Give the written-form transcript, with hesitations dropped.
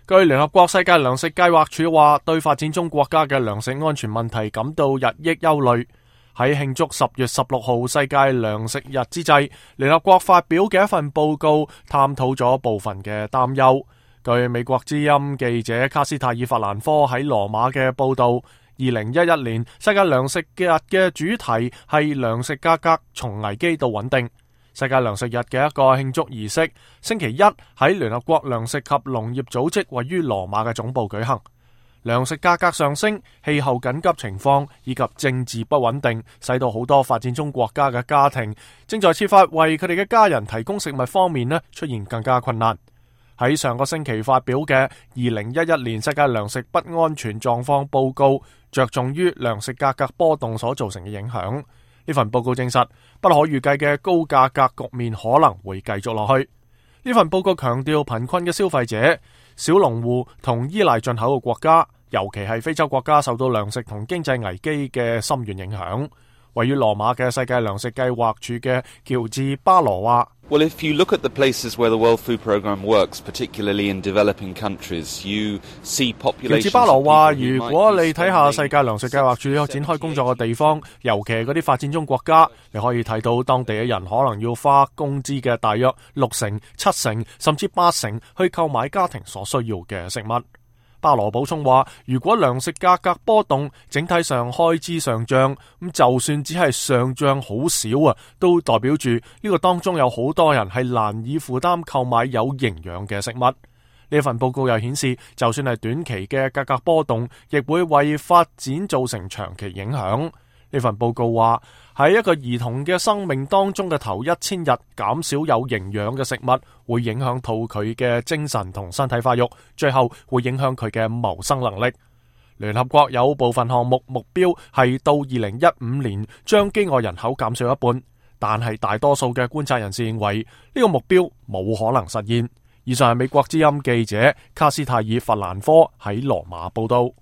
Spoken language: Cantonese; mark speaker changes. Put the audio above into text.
Speaker 1: 據聯合國世界糧食計劃署話，對發展中國家嘅糧食安全問題感到日益憂慮。喺慶祝10月16號世界糧食日之際，聯合國發表嘅一份報告探討咗部分嘅擔憂。據美國之音記者卡斯泰爾法蘭科喺羅馬嘅報道，2011年世界糧食日嘅主題係糧食價格從危機到穩定。世界糧食日嘅一個慶祝儀式，星期一喺聯合國糧食及農業組織位於羅馬嘅總部舉行。糧食價格上升、氣候緊急情況以及政治不穩定，使到好多發展中國家嘅家庭正在設法為佢哋嘅家人提供食物方面出現更加困難。喺上個星期發表嘅2011年世界糧食不安全狀況報告，着重於糧食價格波動所造成嘅影響。呢份報告證實，不可預計嘅高價格局面可能會繼續落去。呢份報告強調貧困嘅消費者、小農戶同依賴進口嘅國家，尤其係非洲國家受到糧食同經濟危機嘅深遠影響。位於羅馬嘅世界糧食計劃署嘅喬治巴羅話
Speaker 2: ：Well, if you look at the places where the World Food Programme works, particularly in developing countries, you see populations.
Speaker 1: 喬治巴羅話：如果你睇下世界糧食計劃署展開工作嘅地方，尤其係嗰啲發展中國家，你可以睇到當地嘅人可能要花工資嘅大約6成、7成甚至8成去購買家庭所需要嘅食物。巴羅補充話：如果糧食價格波動，整體上開支上漲，咁就算只係上漲好少啊，都代表住呢個當中有好多人係難以負擔購買有營養嘅食物。呢份報告又顯示，就算係短期嘅價格波動，亦會為發展造成長期影響。呢份報告話，喺一個兒童嘅生命當中嘅頭1000日，減少有營養嘅食物，會影響到佢嘅精神同身體發育，最後會影響佢嘅謀生能力。聯合國有部分項目目標係到2015年將飢餓人口減少一半，但係大多數嘅觀察人士認為呢個目標冇可能實現。以上係美國之音記者卡斯泰爾法蘭科喺羅馬報道。